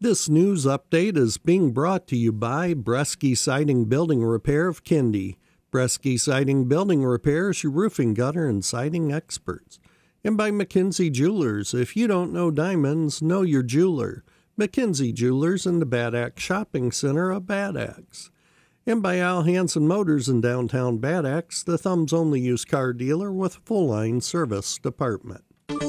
This news update is being brought to you by Bresky Siding Building Repair of Kindy. Bresky Siding Building Repair is your roofing, gutter, and siding experts. And by McKinsey Jewelers. If you don't know diamonds, know your jeweler. McKinsey Jewelers in the Bad Axe Shopping Center of Bad Axe. And by Al Hansen Motors in downtown Bad Axe, the Thumb's only used car dealer with a full-line service department.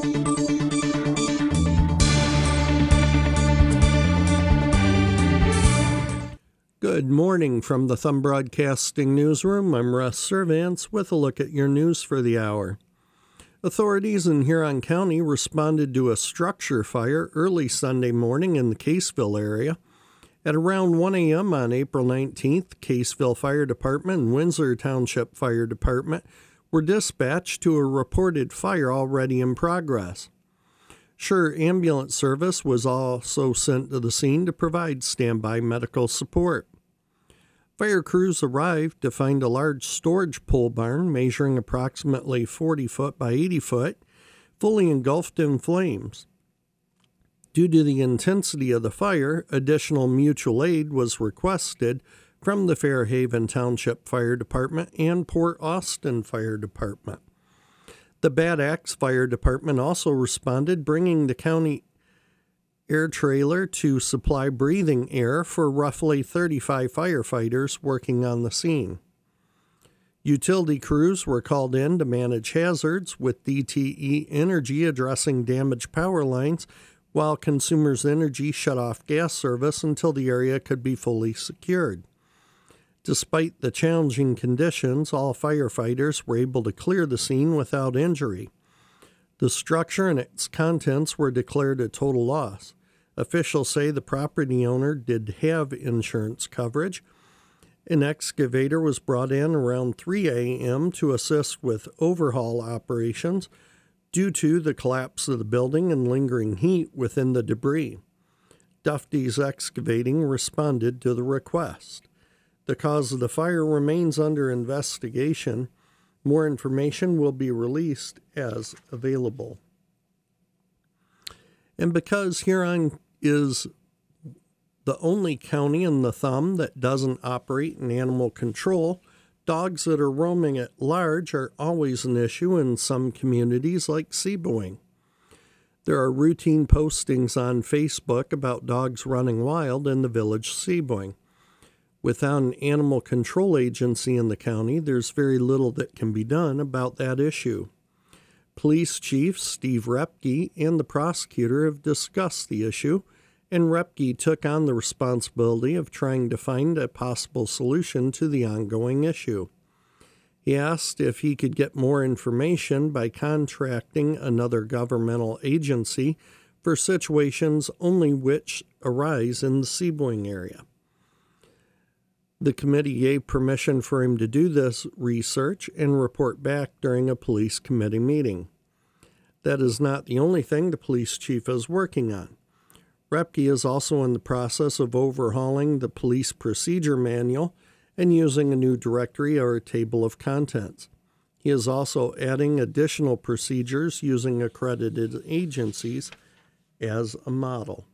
Good morning from the Thumb Broadcasting Newsroom. I'm Russ Servance with a look at your news for the hour. Authorities in Huron County responded to a structure fire early Sunday morning in the Caseville area. At around 1 a.m. on April 19th, Caseville Fire Department and Windsor Township Fire Department were dispatched to a reported fire already in progress. Sure ambulance service was also sent to the scene to provide standby medical support. Fire crews arrived to find a large storage pole barn measuring approximately 40 foot by 80 foot, fully engulfed in flames. Due to the intensity of the fire, additional mutual aid was requested from the Fairhaven Township Fire Department and Port Austin Fire Department. The Bad Axe Fire Department also responded, bringing the county air trailer to supply breathing air for roughly 35 firefighters working on the scene. Utility crews were called in to manage hazards, with DTE Energy addressing damaged power lines, while Consumers Energy shut off gas service until the area could be fully secured. Despite the challenging conditions, all firefighters were able to clear the scene without injury. The structure and its contents were declared a total loss. Officials say the property owner did have insurance coverage. An excavator was brought in around 3 a.m. to assist with overhaul operations due to the collapse of the building and lingering heat within the debris. Duffy's Excavating responded to the request. The cause of the fire remains under investigation. More information will be released as available. And because Huron is the only county in the Thumb that doesn't operate in animal control, dogs that are roaming at large are always an issue in some communities like Seaboing. There are routine postings on Facebook about dogs running wild in the village Seaboing. Without an animal control agency in the county, there's very little that can be done about that issue. Police Chief Steve Repke and the prosecutor have discussed the issue, and Repke took on the responsibility of trying to find a possible solution to the ongoing issue. He asked if he could get more information by contracting another governmental agency for situations only which arise in the Seaboing area. The committee gave permission for him to do this research and report back during a police committee meeting. That is not the only thing the police chief is working on. Repke is also in the process of overhauling the police procedure manual and using a new directory or a table of contents. He is also adding additional procedures using accredited agencies as a model.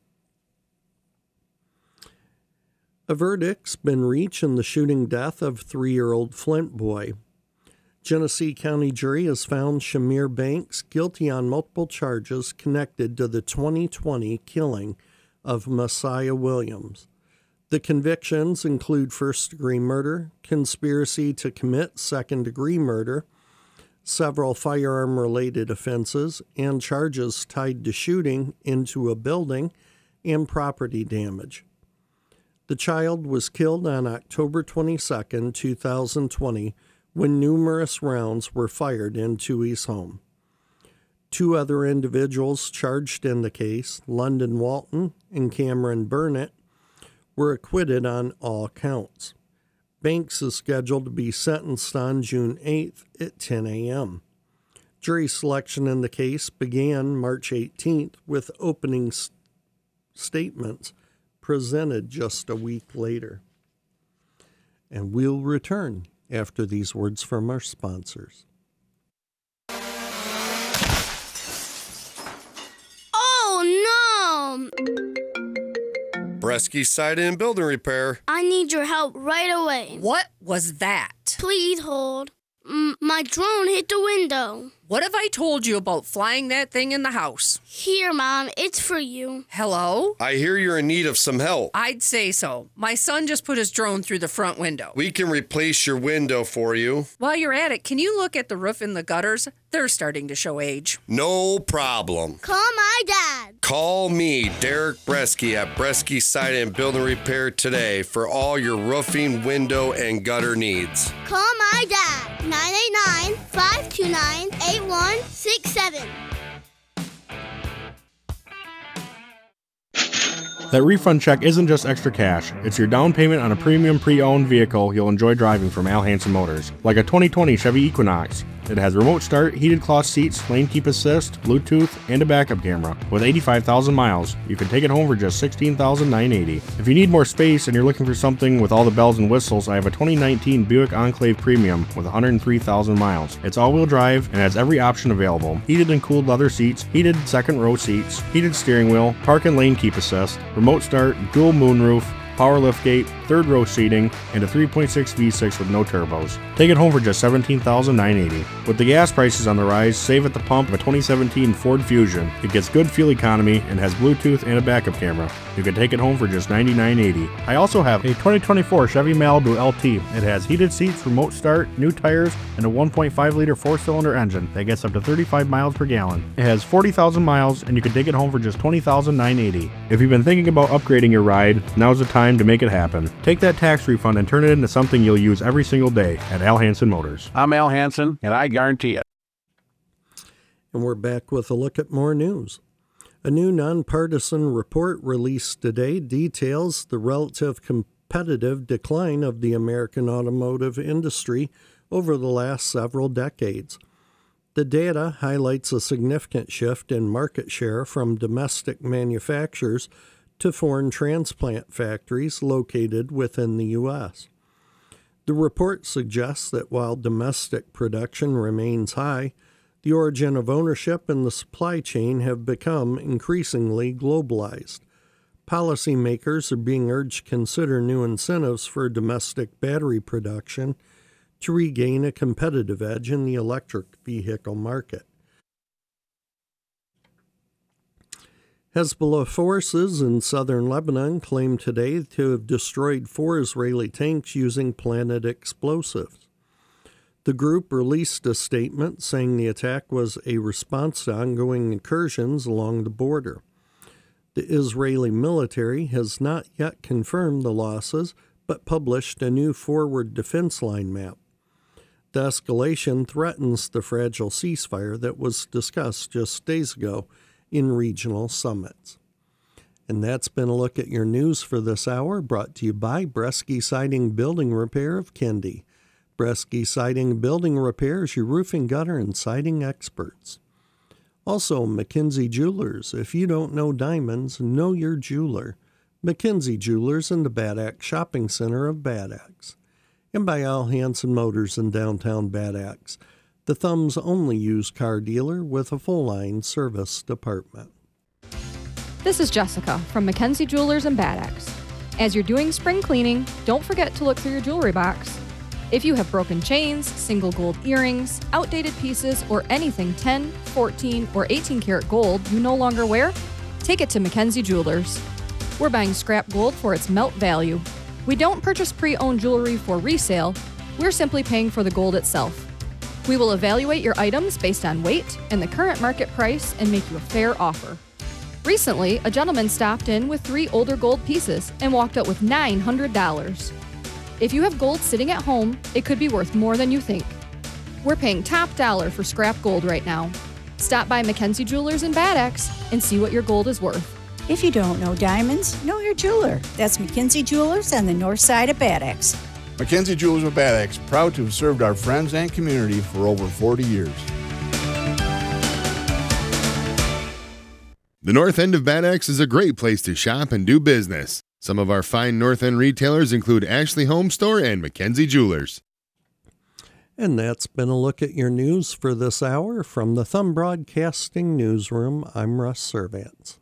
A verdict's been reached in the shooting death of 3-year-old Flint boy. Genesee County jury has found Shamir Banks guilty on multiple charges connected to the 2020 killing of Messiah Williams. The convictions include first-degree murder, conspiracy to commit second-degree murder, several firearm-related offenses, and charges tied to shooting into a building and property damage. The child was killed on October 22, 2020, when numerous rounds were fired into his home. 2 other individuals charged in the case, London Walton and Cameron Burnett, were acquitted on all counts. Banks is scheduled to be sentenced on June 8th at 10 a.m. Jury selection in the case began March 18th with opening statements presented just a week later. And we'll return after these words from our sponsors. Oh no! Bresky Siding and Building Repair. I need your help right away. What was that? Please hold. My drone hit the window. What have I told you about flying that thing in the house? Here, Mom, it's for you. Hello? I hear you're in need of some help. I'd say so. My son just put his drone through the front window. We can replace your window for you. While you're at it, can you look at the roof and the gutters? They're starting to show age. No problem. Call my dad. Call me, Derek Bresky, at Bresky Siding and Building Repair today for all your roofing, window, and gutter needs. Call my dad. 989-529-8167. That refund check isn't just extra cash. It's your down payment on a premium pre-owned vehicle you'll enjoy driving from Al Hansen Motors, like a 2020 Chevy Equinox. It has remote start, heated cloth seats, lane keep assist, Bluetooth, and a backup camera. With 85,000 miles, you can take it home for just $16,980. If you need more space and you're looking for something with all the bells and whistles, I have a 2019 Buick Enclave Premium with 103,000 miles. It's all-wheel drive and has every option available. Heated and cooled leather seats, heated second row seats, heated steering wheel, park and lane keep assist, remote start, dual moonroof, power liftgate, third row seating, and a 3.6 V6 with no turbos. Take it home for just $17,980. With the gas prices on the rise, save at the pump of a 2017 Ford Fusion. It gets good fuel economy and has Bluetooth and a backup camera. You can take it home for just $99.80. I also have a 2024 Chevy Malibu LT. It has heated seats, remote start, new tires, and a 1.5-liter 4-cylinder engine that gets up to 35 miles per gallon. It has 40,000 miles, and you can take it home for just $20,980. If you've been thinking about upgrading your ride, now's the time to make it happen. Take that tax refund and turn it into something you'll use every single day at Al Hansen Motors. I'm Al Hansen, and I guarantee it. And we're back with a look at more news. A new nonpartisan report released today details the relative competitive decline of the American automotive industry over the last several decades. The data highlights a significant shift in market share from domestic manufacturers to foreign transplant factories located within the U.S. The report suggests that while domestic production remains high, the origin of ownership and the supply chain have become increasingly globalized. Policymakers are being urged to consider new incentives for domestic battery production to regain a competitive edge in the electric vehicle market. Hezbollah forces in southern Lebanon claim today to have destroyed 4 Israeli tanks using planted explosives. The group released a statement saying the attack was a response to ongoing incursions along the border. The Israeli military has not yet confirmed the losses, but published a new forward defense line map. The escalation threatens the fragile ceasefire that was discussed just days ago in regional summits. And that's been a look at your news for this hour, brought to you by Bresky Siding Building Repair of Kendi. Bresky Siding Building Repair is your roofing, gutter, and siding experts. Also, McKinsey Jewelers. If you don't know diamonds, know your jeweler. McKinsey Jewelers in the Bad Axe Shopping Center of Bad Axe. And by Al Hansen Motors in downtown Bad Axe, the Thumb's only used car dealer with a full-line service department. This is Jessica from McKenzie Jewelers in Bad Axe. As you're doing spring cleaning, don't forget to look through your jewelry box. If you have broken chains, single gold earrings, outdated pieces, or anything 10, 14, or 18 karat gold you no longer wear, take it to McKenzie Jewelers. We're buying scrap gold for its melt value. We don't purchase pre-owned jewelry for resale. We're simply paying for the gold itself. We will evaluate your items based on weight and the current market price and make you a fair offer. Recently, a gentleman stopped in with 3 older gold pieces and walked out with $900. If you have gold sitting at home, it could be worth more than you think. We're paying top dollar for scrap gold right now. Stop by McKenzie Jewelers in Bad Axe and see what your gold is worth. If you don't know diamonds, know your jeweler. That's McKenzie Jewelers on the north side of Bad Axe. McKenzie Jewelers of Bad Axe, proud to have served our friends and community for over 40 years. The North End of Bad Axe is a great place to shop and do business. Some of our fine North End retailers include Ashley Home Store and McKenzie Jewelers. And that's been a look at your news for this hour. From the Thumb Broadcasting Newsroom, I'm Russ Servants.